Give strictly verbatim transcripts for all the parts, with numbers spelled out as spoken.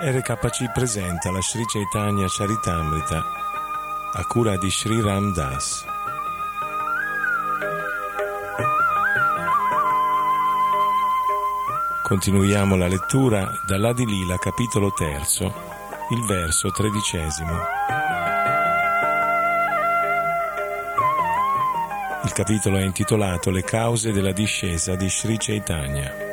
R K C presenta la Sri Chaitanya Charitamrita a cura di Sri Ram Das. Continuiamo la lettura dall'Adi Lila, capitolo terzo, il verso tredicesimo. Il capitolo è intitolato Le cause della discesa di Sri Chaitanya.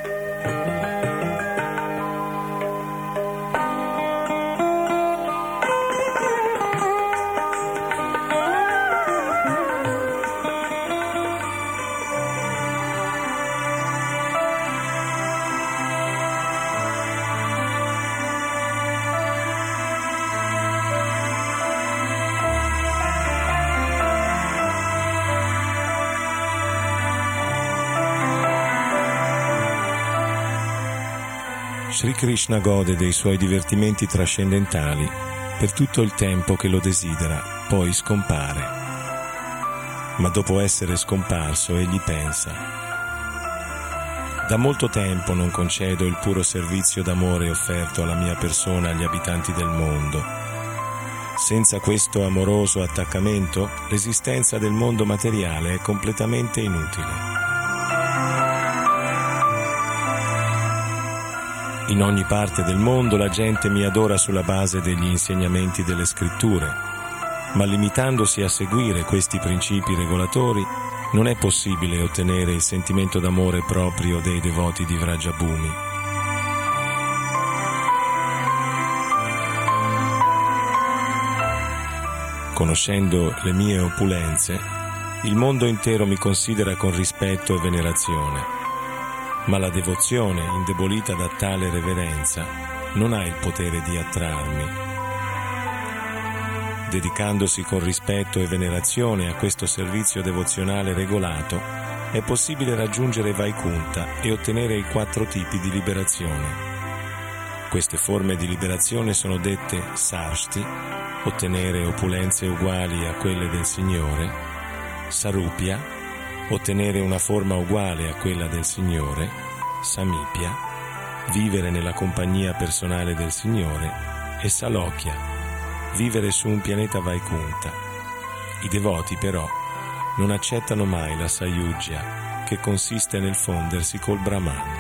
Sri Krishna gode dei suoi divertimenti trascendentali per tutto il tempo che lo desidera, poi scompare. Ma dopo essere scomparso egli pensa: da molto tempo non concedo il puro servizio d'amore offerto alla mia persona agli abitanti del mondo. Senza questo amoroso attaccamento, l'esistenza del mondo materiale è completamente inutile. In ogni parte del mondo la gente mi adora sulla base degli insegnamenti delle scritture, ma limitandosi a seguire questi principi regolatori non è possibile ottenere il sentimento d'amore proprio dei devoti di Vrajabhumi. Conoscendo le mie opulenze, il mondo intero mi considera con rispetto e venerazione. Ma la devozione, indebolita da tale reverenza, non ha il potere di attrarmi. Dedicandosi con rispetto e venerazione a questo servizio devozionale regolato, è possibile raggiungere Vaikunta e ottenere i quattro tipi di liberazione. Queste forme di liberazione sono dette Sarshti, ottenere opulenze uguali a quelle del Signore; Sarupya, ottenere una forma uguale a quella del Signore; Samipya, vivere nella compagnia personale del Signore; e Salokya, vivere su un pianeta Vaikunta. I devoti però non accettano mai la Sayujya, che consiste nel fondersi col Brahman.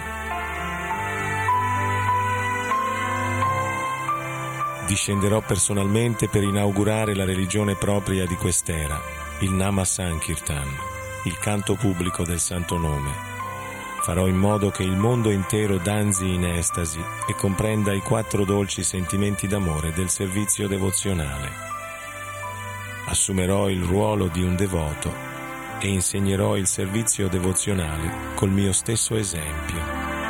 Discenderò personalmente per inaugurare la religione propria di quest'era, il Nama Sankirtan, il canto pubblico del santo nome. Farò in modo che il mondo intero danzi in estasi e comprenda i quattro dolci sentimenti d'amore del servizio devozionale. Assumerò il ruolo di un devoto e insegnerò il servizio devozionale col mio stesso esempio.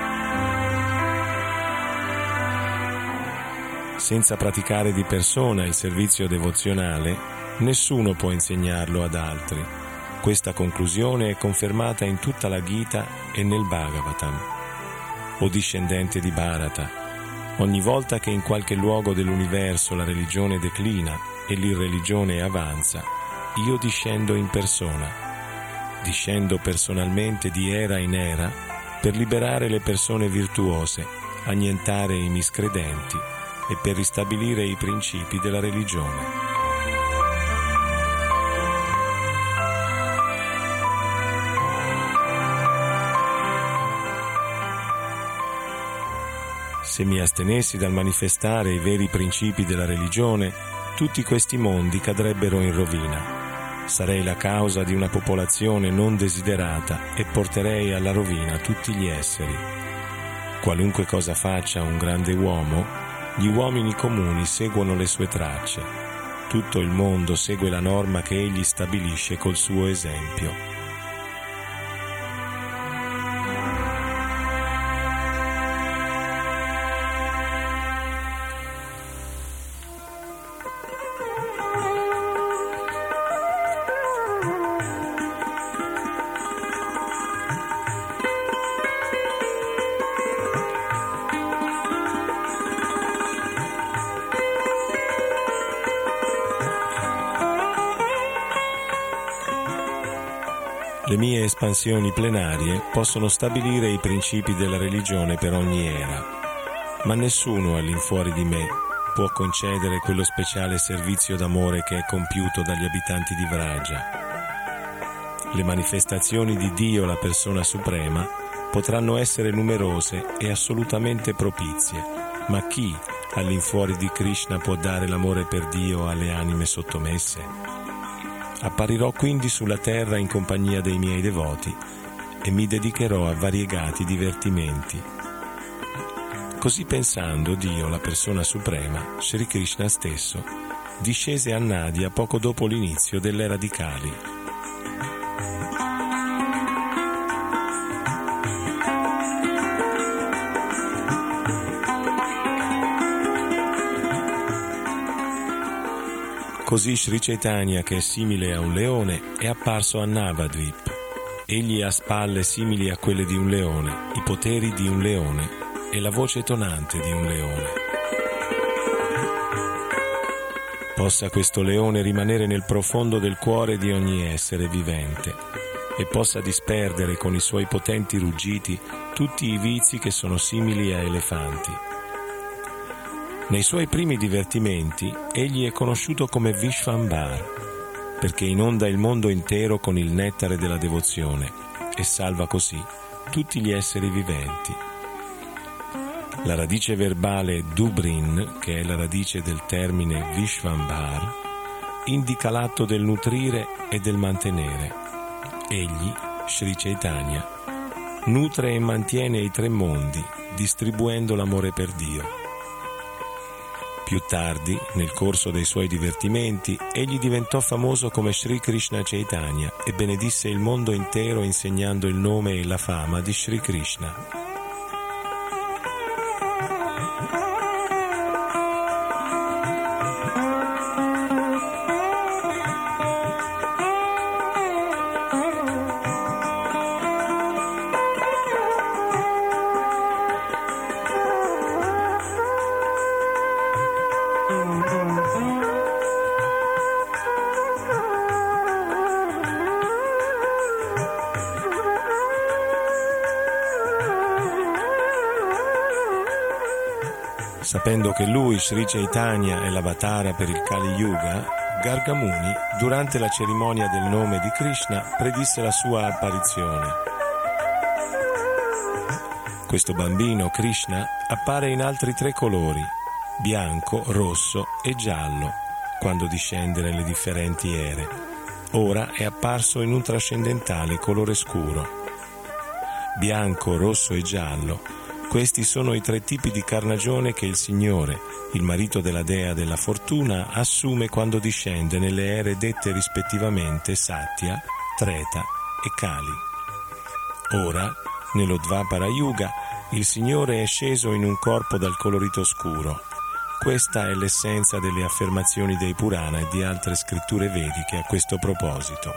Senza praticare di persona il servizio devozionale, nessuno può insegnarlo ad altri. Questa conclusione è confermata in tutta la Gita e nel Bhagavatam. O discendente di Bharata, ogni volta che in qualche luogo dell'universo la religione declina e l'irreligione avanza, io discendo in persona. Discendo personalmente di era in era per liberare le persone virtuose, annientare i miscredenti e per ristabilire i principi della religione. Se mi astenessi dal manifestare i veri principi della religione, tutti questi mondi cadrebbero in rovina. Sarei la causa di una popolazione non desiderata e porterei alla rovina tutti gli esseri. Qualunque cosa faccia un grande uomo, gli uomini comuni seguono le sue tracce. Tutto il mondo segue la norma che egli stabilisce col suo esempio. Le mie espansioni plenarie possono stabilire i principi della religione per ogni era. ma nessuno all'infuori di me può concedere quello speciale servizio d'amore che è compiuto dagli abitanti di Vraja. Le manifestazioni di Dio, la persona suprema, potranno essere numerose e assolutamente propizie, ma chi all'infuori di Krishna può dare l'amore per Dio alle anime sottomesse? Apparirò quindi sulla terra in compagnia dei miei devoti e mi dedicherò a variegati divertimenti. Così pensando, Dio, la persona suprema, Sri Krishna stesso, discese a Nadia poco dopo l'inizio dell'era di Kali. Così Sri Chaitanya, che è simile a un leone, è apparso a Navadvip. Egli ha spalle simili a quelle di un leone, i poteri di un leone e la voce tonante di un leone. Possa questo leone rimanere nel profondo del cuore di ogni essere vivente e possa disperdere con i suoi potenti ruggiti tutti i vizi che sono simili a elefanti. Nei suoi primi divertimenti egli è conosciuto come Vishvambar, perché inonda il mondo intero con il nettare della devozione e salva così tutti gli esseri viventi. La radice verbale Dubrin, che è la radice del termine Vishvambar, indica l'atto del nutrire e del mantenere. Egli, Sri Chaitanya, nutre e mantiene i tre mondi, distribuendo l'amore per Dio. Più tardi, nel corso dei suoi divertimenti, egli diventò famoso come Sri Krishna Chaitanya e benedisse il mondo intero insegnando il nome e la fama di Sri Krishna. Sapendo che lui, Sri Chaitanya, è l'avatara per il Kali Yuga, Garga Muni, durante la cerimonia del nome di Krishna, predisse la sua apparizione. Questo bambino, Krishna, appare in altri tre colori, bianco, rosso e giallo, quando discende nelle differenti ere. Ora è apparso in un trascendentale colore scuro. Bianco, rosso e giallo. Questi sono i tre tipi di carnagione che il Signore, il marito della dea della fortuna, assume quando discende nelle ere dette rispettivamente Satya, Treta e Kali. Ora, nello Dvapara Yuga, il Signore è sceso in un corpo dal colorito scuro. Questa è l'essenza delle affermazioni dei Purana e di altre scritture vediche a questo proposito.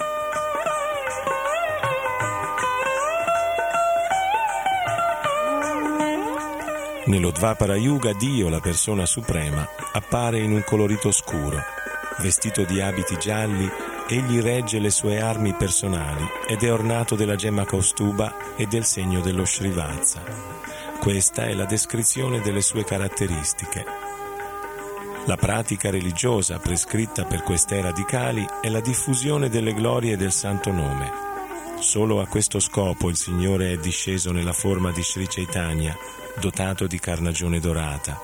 Nello Dvapara Yuga Dio, la persona suprema, appare in un colorito scuro. Vestito di abiti gialli, egli regge le sue armi personali ed è ornato della gemma Kaustuba e del segno dello Srivatsa. Questa è la descrizione delle sue caratteristiche. La pratica religiosa prescritta per quest'era di Kali è la diffusione delle glorie del santo nome. Solo a questo scopo il Signore è disceso nella forma di Sri Chaitanya, dotato di carnagione dorata.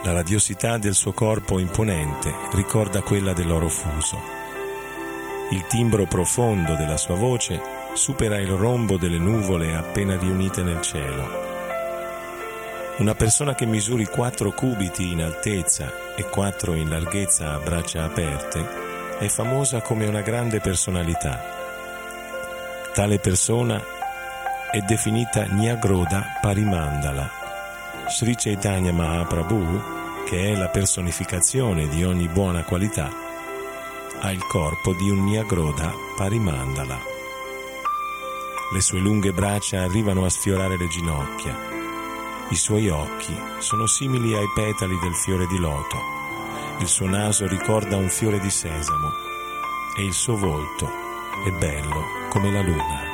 La radiosità del suo corpo imponente ricorda quella dell'oro fuso. Il timbro profondo della sua voce supera il rombo delle nuvole appena riunite nel cielo. Una persona che misuri quattro cubiti in altezza e quattro in larghezza a braccia aperte è famosa come una grande personalità. Tale persona è definita Nyagroda Parimandala. Sri Chaitanya Mahaprabhu, che è la personificazione di ogni buona qualità, ha il corpo di un Nyagroda Parimandala. Le sue lunghe braccia arrivano a sfiorare le ginocchia. I suoi occhi sono simili ai petali del fiore di loto. Il suo naso ricorda un fiore di sesamo e il suo volto è bello come la luna.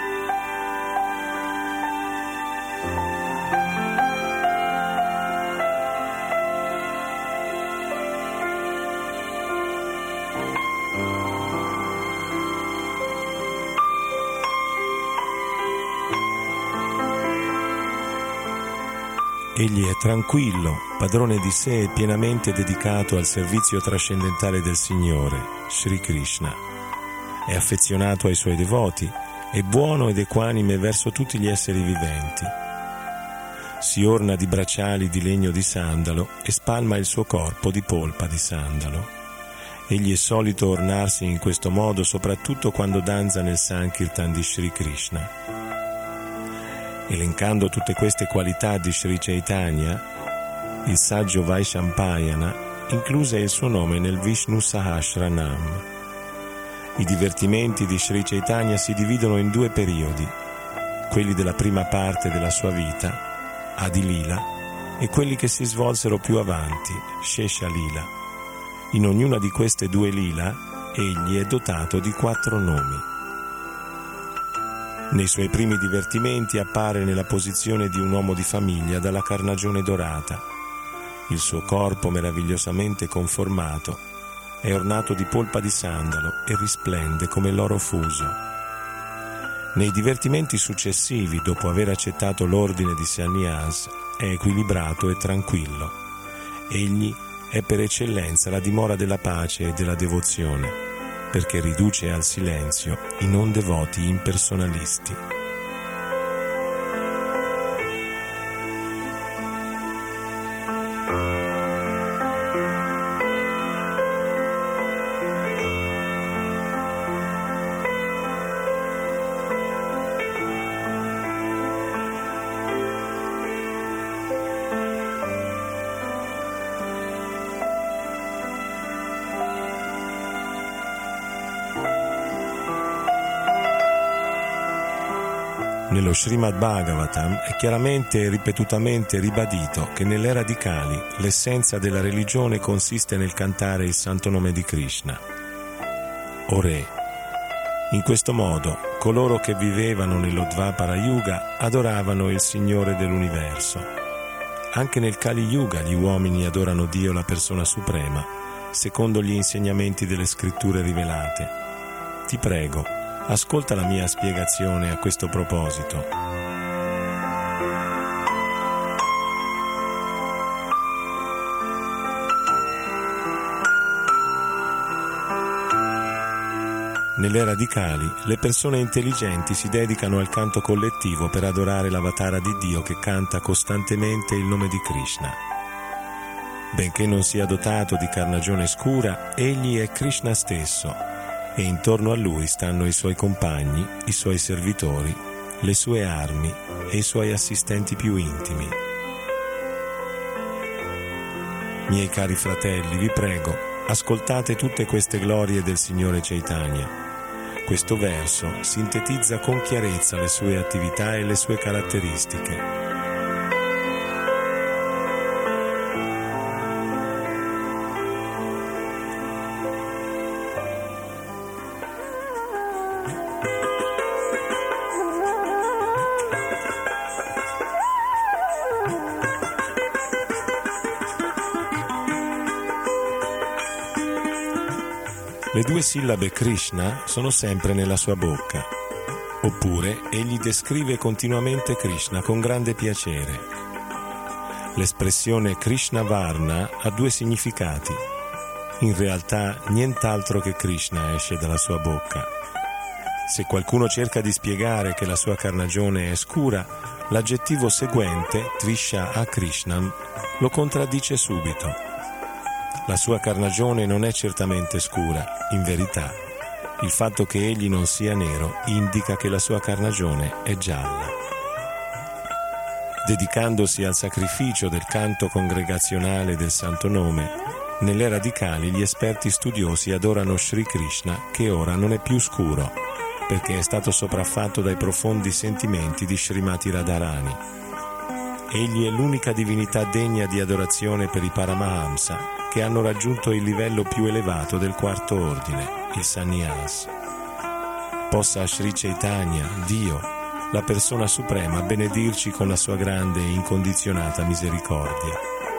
Egli è tranquillo, padrone di sé e pienamente dedicato al servizio trascendentale del Signore, Sri Krishna. È affezionato ai suoi devoti, è buono ed equanime verso tutti gli esseri viventi. Si orna di bracciali di legno di sandalo e spalma il suo corpo di polpa di sandalo. Egli è solito ornarsi in questo modo soprattutto quando danza nel Sankirtan di Sri Krishna. Elencando tutte queste qualità di Sri Chaitanya, il saggio Vaishampayana incluse il suo nome nel Vishnu Sahasranam. I divertimenti di Sri Chaitanya si dividono in due periodi, quelli della prima parte della sua vita, Adi Lila, e quelli che si svolsero più avanti, Shesha Lila. In ognuna di queste due lila, egli è dotato di quattro nomi. Nei suoi primi divertimenti appare nella posizione di un uomo di famiglia dalla carnagione dorata. Il suo corpo meravigliosamente conformato è ornato di polpa di sandalo e risplende come l'oro fuso. Nei divertimenti successivi, dopo aver accettato l'ordine di sannyas, è equilibrato e tranquillo. Egli è per eccellenza la dimora della pace e della devozione, perché riduce al silenzio i non devoti impersonalisti. Nello Srimad Bhagavatam è chiaramente e ripetutamente ribadito che nelle radicali l'essenza della religione consiste nel cantare il santo nome di Krishna. O Re, in questo modo coloro che vivevano nello Dvapara Yuga adoravano il Signore dell'universo. Anche nel Kali Yuga gli uomini adorano Dio, la persona suprema, secondo gli insegnamenti delle scritture rivelate. Ti prego, ascolta la mia spiegazione a questo proposito. Nelle radicali, le persone intelligenti si dedicano al canto collettivo per adorare l'avatara di Dio che canta costantemente il nome di Krishna. Benché non sia dotato di carnagione scura, egli è Krishna stesso, e intorno a lui stanno i suoi compagni, i suoi servitori, le sue armi e i suoi assistenti più intimi. Miei cari fratelli, vi prego, ascoltate tutte queste glorie del Signore Chaitanya. Questo verso sintetizza con chiarezza le sue attività e le sue caratteristiche. Le due sillabe Krishna sono sempre nella sua bocca. Oppure egli descrive continuamente Krishna con grande piacere. L'espressione Krishna Varna ha due significati. In realtà nient'altro che Krishna esce dalla sua bocca. Se qualcuno cerca di spiegare che la sua carnagione è scura, l'aggettivo seguente, Tvisha a Krishnam, lo contraddice subito. La sua carnagione non è certamente scura, in verità. Il fatto che egli non sia nero indica che la sua carnagione è gialla. Dedicandosi al sacrificio del canto congregazionale del Santo Nome, nelle radicali gli esperti studiosi adorano Sri Krishna, che ora non è più scuro, perché è stato sopraffatto dai profondi sentimenti di Srimati Radharani. Egli è l'unica divinità degna di adorazione per i Paramahamsa, che hanno raggiunto il livello più elevato del quarto ordine, il Sannyas. Possa Sri Chaitanya, Dio, la persona suprema, benedirci con la sua grande e incondizionata misericordia.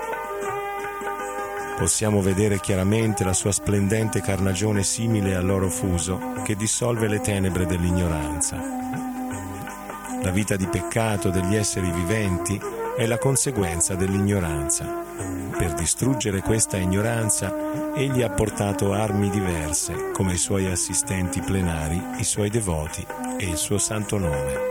Possiamo vedere chiaramente la sua splendente carnagione simile all'oro fuso che dissolve le tenebre dell'ignoranza. La vita di peccato degli esseri viventi è la conseguenza dell'ignoranza. Per distruggere questa ignoranza, egli ha portato armi diverse, come i suoi assistenti plenari, i suoi devoti e il suo santo nome.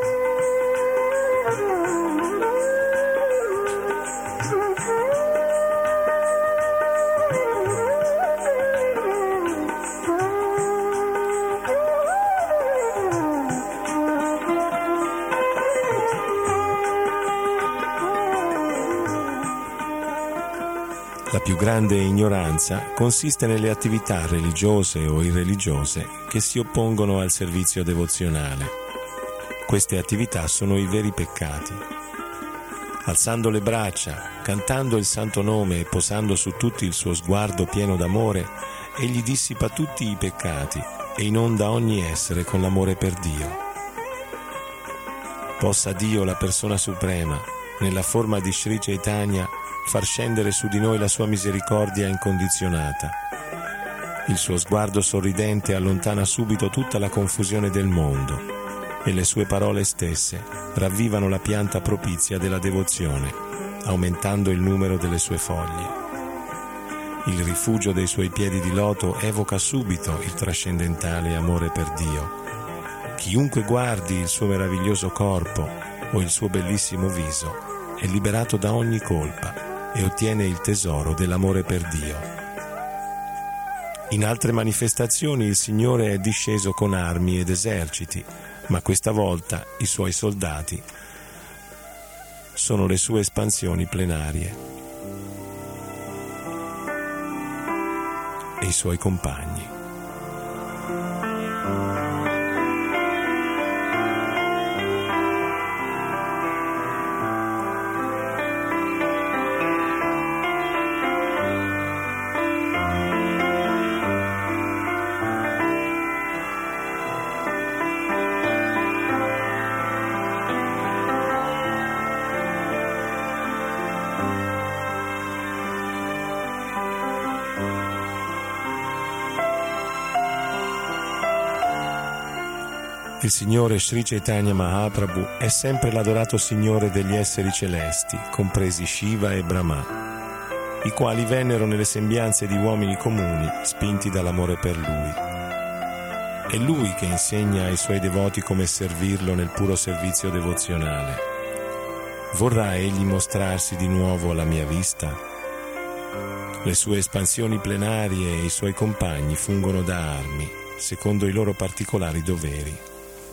La più grande ignoranza consiste nelle attività religiose o irreligiose che si oppongono al servizio devozionale. Queste attività sono i veri peccati. Alzando le braccia, cantando il santo nome e posando su tutti il suo sguardo pieno d'amore, egli dissipa tutti i peccati e inonda ogni essere con l'amore per Dio. Possa Dio, la persona suprema, nella forma di Sri Chaitanya, far scendere su di noi la sua misericordia incondizionata. Il suo sguardo sorridente allontana subito tutta la confusione del mondo e le sue parole stesse ravvivano la pianta propizia della devozione, aumentando il numero delle sue foglie. Il rifugio dei suoi piedi di loto evoca subito il trascendentale amore per Dio. Chiunque guardi il suo meraviglioso corpo o il suo bellissimo viso è liberato da ogni colpa e ottiene il tesoro dell'amore per Dio. In altre manifestazioni il Signore è disceso con armi ed eserciti, ma questa volta i suoi soldati sono le sue espansioni plenarie e i suoi compagni. Il Signore Sri Chaitanya Mahaprabhu è sempre l'adorato Signore degli esseri celesti, compresi Shiva e Brahma, i quali vennero nelle sembianze di uomini comuni, spinti dall'amore per Lui. È Lui che insegna ai Suoi devoti come servirlo nel puro servizio devozionale. Vorrà Egli mostrarsi di nuovo alla mia vista? Le Sue espansioni plenarie e i Suoi compagni fungono da armi, secondo i loro particolari doveri.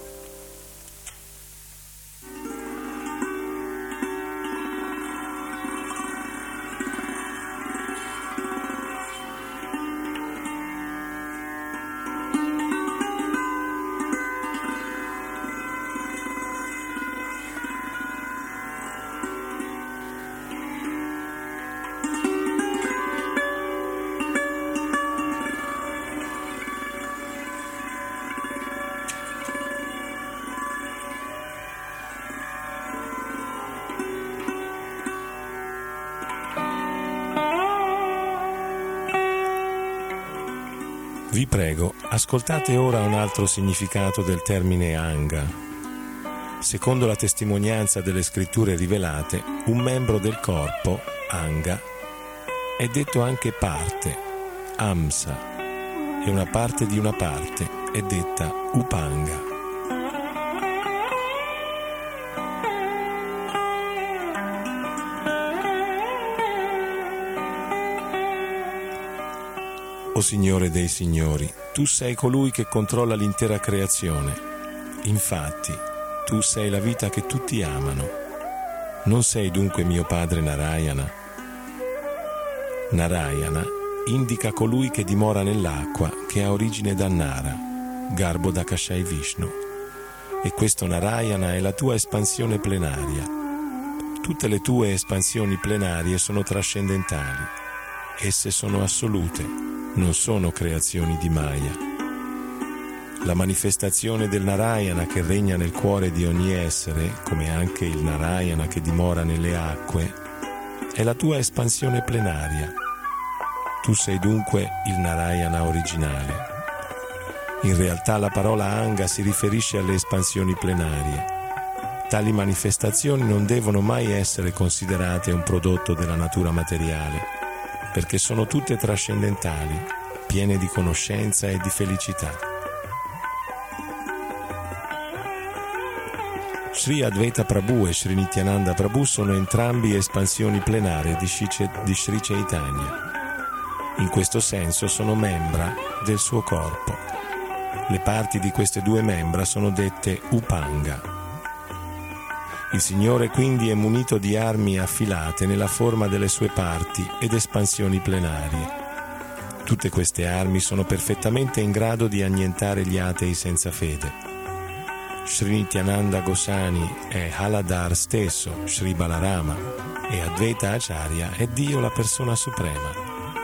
Vi prego, ascoltate ora un altro significato del termine Anga. secondo la testimonianza delle scritture rivelate, un membro del corpo, anga, è detto anche parte, amsa, e una parte di una parte è detta upanga. O Signore dei Signori, tu sei colui che controlla l'intera creazione. Infatti, tu sei la vita che tutti amano. Non sei dunque mio padre Narayana? Narayana indica colui che dimora nell'acqua, che ha origine da Nara, garbo da Kashai Vishnu. E questo Narayana è la tua espansione plenaria. Tutte le tue espansioni plenarie sono trascendentali. Esse sono assolute. Non sono creazioni di Maya. La manifestazione del Narayana che regna nel cuore di ogni essere, come anche il Narayana che dimora nelle acque, è la tua espansione plenaria. Tu sei dunque il Narayana originale. In realtà la parola Anga si riferisce alle espansioni plenarie. Tali manifestazioni non devono mai essere considerate un prodotto della natura materiale, perché sono tutte trascendentali, piene di conoscenza e di felicità. Sri Advaita Prabhu e Sri Nityananda Prabhu sono entrambi espansioni plenarie di Sri Chaitanya. In questo senso sono membra del suo corpo. Le parti di queste due membra sono dette upanga. Il Signore quindi è munito di armi affilate nella forma delle sue parti ed espansioni plenarie. Tutte queste armi sono perfettamente in grado di annientare gli atei senza fede. Sri Nityananda Goswami è Haladar stesso, Sri Balarama, e Advaita Acharya è Dio la persona suprema.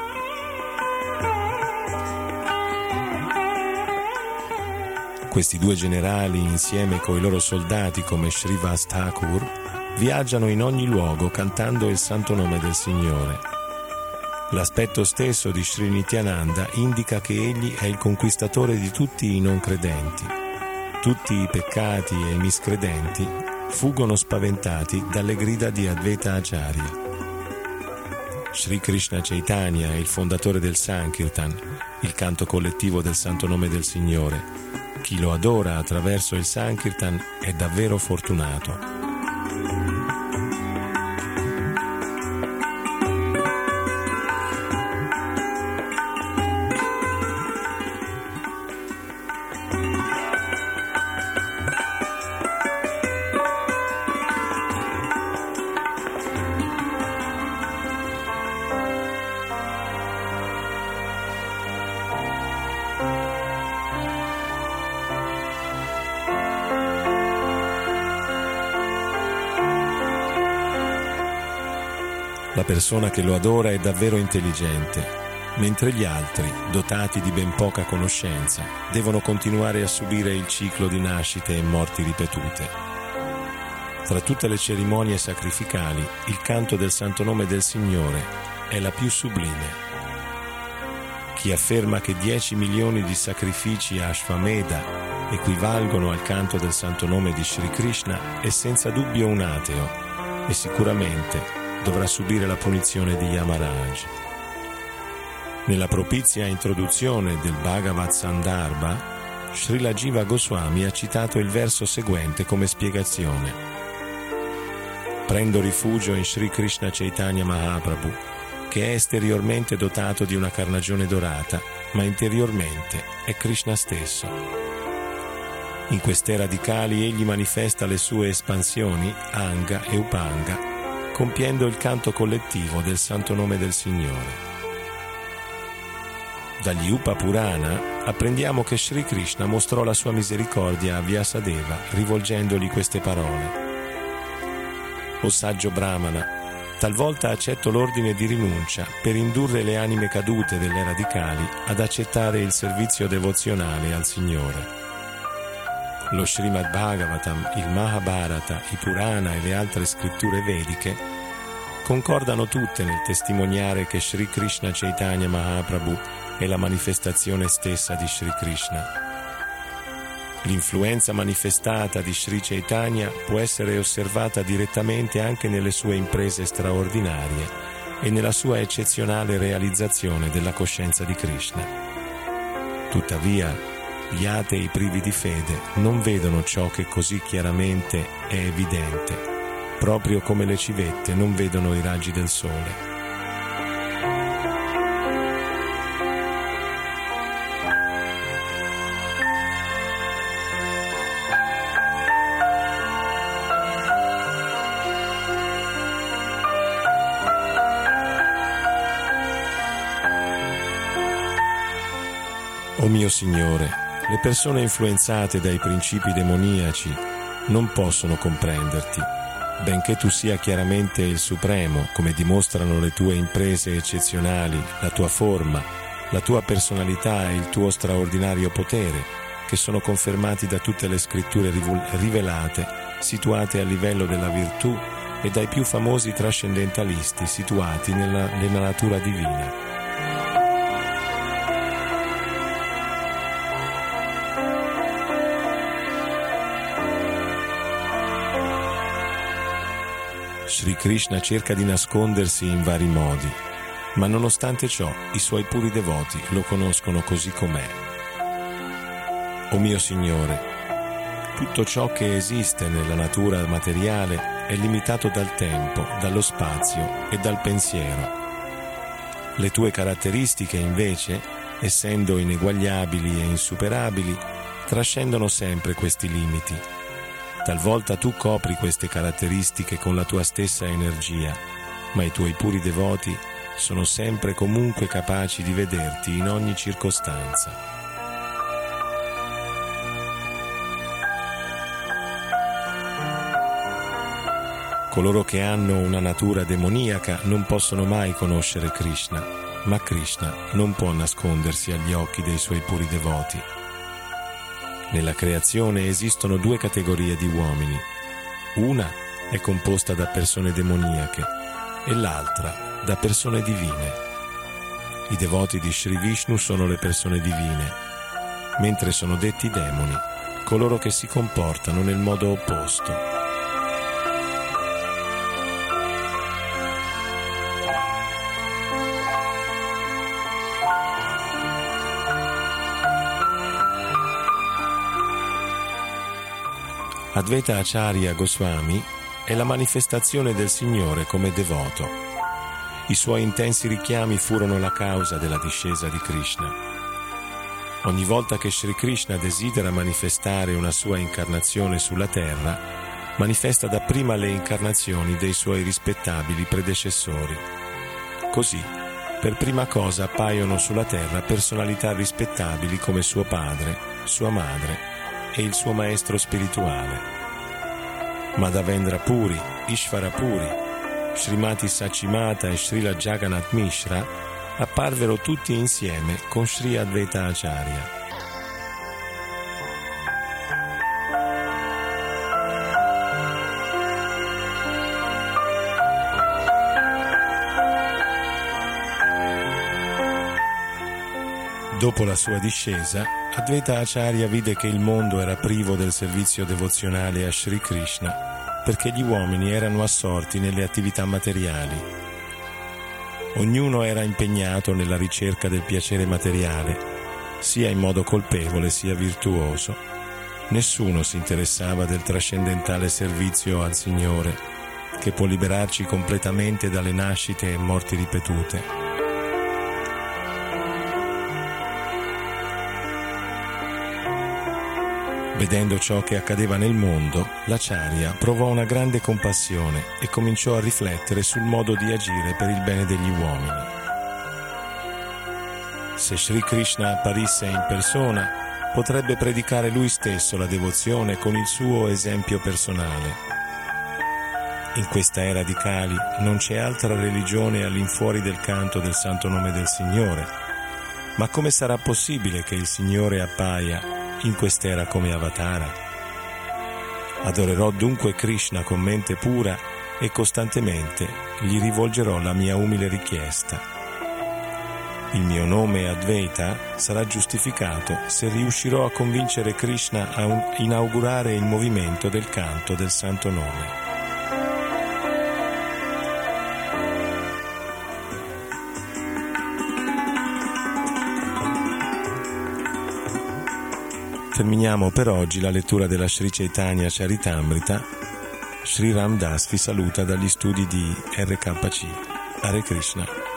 Questi due generali, insieme coi loro soldati come Srivas Thakur, viaggiano in ogni luogo cantando il santo nome del Signore. L'aspetto stesso di Sri Nityananda indica che egli è il conquistatore di tutti i non credenti. Tutti i peccati e i miscredenti fuggono spaventati dalle grida di Advaita Acharya. Sri Krishna Chaitanya è il fondatore del Sankirtan, il canto collettivo del santo nome del Signore. Chi lo adora attraverso il Sankirtan è davvero fortunato. La persona che lo adora è davvero intelligente, mentre gli altri, dotati di ben poca conoscenza, devono continuare a subire il ciclo di nascite e morti ripetute. Tra tutte le cerimonie sacrificali, il canto del santo nome del Signore è la più sublime. Chi afferma che dieci milioni di sacrifici a Ashvamedha equivalgono al canto del santo nome di Sri Krishna è senza dubbio un ateo e sicuramente dovrà subire la punizione di Yamaraj. Nella propizia introduzione del Bhagavad Sandarbha, Srila Jiva Goswami ha citato il verso seguente come spiegazione. Prendo rifugio in Sri Krishna Chaitanya Mahaprabhu, che è esteriormente dotato di una carnagione dorata, ma interiormente è Krishna stesso. In queste radicali egli manifesta le sue espansioni, Anga e Upanga, compiendo il canto collettivo del santo nome del Signore. Dagli Upa Purana apprendiamo che Sri Krishna mostrò la sua misericordia a Vyasadeva rivolgendogli queste parole. O saggio Brahmana, talvolta accetto l'ordine di rinuncia per indurre le anime cadute delle radicali ad accettare il servizio devozionale al Signore. Lo Srimad Bhagavatam, il Mahabharata, i Purana e le altre scritture vediche concordano tutte nel testimoniare che Sri Krishna Chaitanya Mahaprabhu è la manifestazione stessa di Sri Krishna. L'influenza manifestata di Sri Chaitanya può essere osservata direttamente anche nelle sue imprese straordinarie e nella sua eccezionale realizzazione della coscienza di Krishna. Tuttavia, gli atei privi di fede non vedono ciò che così chiaramente è evidente, proprio come le civette non vedono i raggi del sole. O mio Signore, le persone influenzate dai principi demoniaci non possono comprenderti, benché tu sia chiaramente il Supremo, come dimostrano le tue imprese eccezionali, la tua forma, la tua personalità e il tuo straordinario potere, che sono confermati da tutte le scritture rivelate, situate a livello della virtù e dai più famosi trascendentalisti situati nella, nella natura divina. Sri Krishna cerca di nascondersi in vari modi, ma nonostante ciò i suoi puri devoti lo conoscono così com'è. O mio Signore, tutto ciò che esiste nella natura materiale è limitato dal tempo, dallo spazio e dal pensiero. Le tue caratteristiche, invece, essendo ineguagliabili e insuperabili, trascendono sempre questi limiti. Talvolta tu copri queste caratteristiche con la tua stessa energia, ma i tuoi puri devoti sono sempre comunque capaci di vederti in ogni circostanza. Coloro che hanno una natura demoniaca non possono mai conoscere Krishna, ma Krishna non può nascondersi agli occhi dei suoi puri devoti. Nella creazione esistono due categorie di uomini. Una è composta da persone demoniache e l'altra da persone divine. I devoti di Sri Vishnu sono le persone divine, mentre sono detti demoni coloro che si comportano nel modo opposto. Advaita Acharya Goswami è la manifestazione del Signore come devoto. I suoi intensi richiami furono la causa della discesa di Krishna. Ogni volta che Sri Krishna desidera manifestare una sua incarnazione sulla terra, manifesta dapprima le incarnazioni dei suoi rispettabili predecessori. Così, per prima cosa appaiono sulla terra personalità rispettabili come suo padre, sua madre e il suo maestro spirituale. Madhavendra Puri, Ishvara Puri, Srimati Sachimata e Srila Jagannath Mishra apparvero tutti insieme con Sri Advaita Acharya. Dopo la sua discesa, Advaita Acharya vide che il mondo era privo del servizio devozionale a Sri Krishna perché gli uomini erano assorti nelle attività materiali. Ognuno era impegnato nella ricerca del piacere materiale, sia in modo colpevole sia virtuoso. Nessuno si interessava del trascendentale servizio al Signore, che può liberarci completamente dalle nascite e morti ripetute. Vedendo ciò che accadeva nel mondo, l'Acharya provò una grande compassione e cominciò a riflettere sul modo di agire per il bene degli uomini. Se Sri Krishna apparisse in persona, potrebbe predicare lui stesso la devozione con il suo esempio personale. In questa era di Kali non c'è altra religione all'infuori del canto del santo nome del Signore. Ma come sarà possibile che il Signore appaia in quest'era come Avatara? Adorerò dunque Krishna con mente pura e costantemente gli rivolgerò la mia umile richiesta. Il mio nome Advaita sarà giustificato se riuscirò a convincere Krishna a un- inaugurare il movimento del canto del santo nome. Terminiamo per oggi la lettura della Sri Chaitanya Charitamrita. Sri Ram Das vi saluta dagli studi di R K C. Hare Krishna.